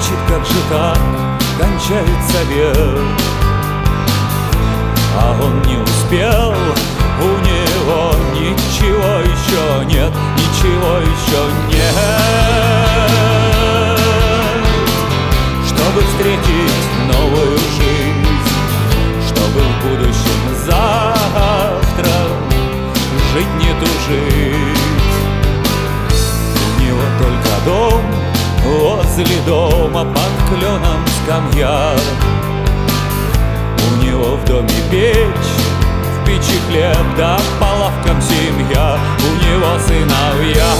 Кричит, как же так кончается век, а он не успел, у него ничего еще нет, ничего еще нет. Чтобы встретить новую жизнь, чтобы в будущем завтра жить не тужить. У него только дом, возле дома под кленом скамья. У него в доме печь, в печи хлеб, да по лавкам семья. У него сыновья,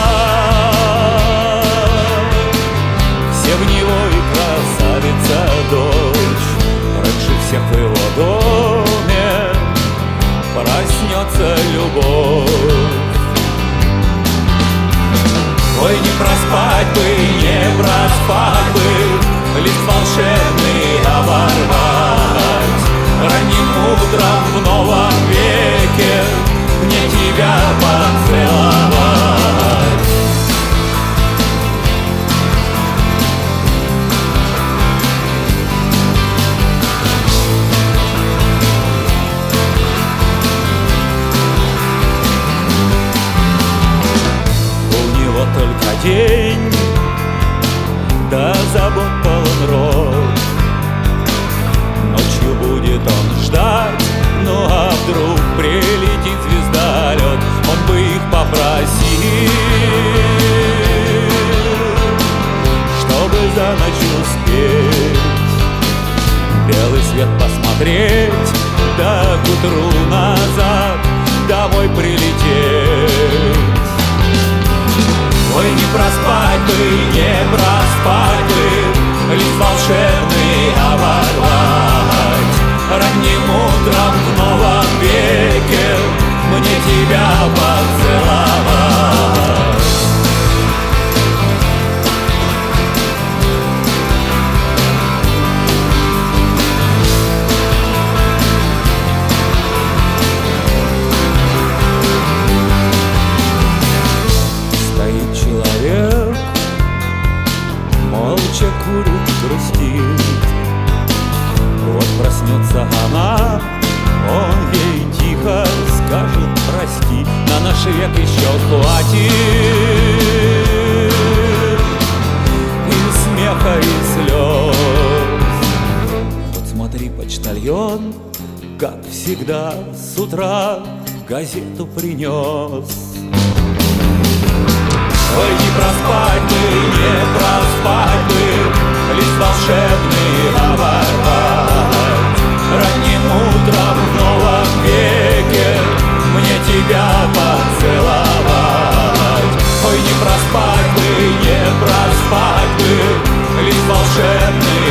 все в него и красавица дочь. Раньше всех в его доме проснется любовь. Ой, не проспать бы, не проспать бы, лист волшебный оборвать. Ранним утром в новом веке мне тебя поцеловать. У него только день, да забот полон рот. Ночью будет он ждать, ну а вдруг прилетит звездолет, он бы их попросил, чтобы за ночь успеть белый свет посмотреть, да к утру назад домой прилететь. Ой, не проспать бы, не проспать бы, лист волшебный оборвать. Ранним утром в новом веке мне тебя поцеловать. Стоит человек, молча курит, грустит. Вот проснется она, он ей тихо скажет прости, на наш век еще хватит и смеха, и слез. Вот смотри, почтальон, как всегда, с утра газету принес. Ой, не проспать бы, не проспать бы, лист волшебный оборвать. Ранним утром в новом веке мне тебя поцеловать. Ой, не проспать бы, не проспать бы, лист волшебный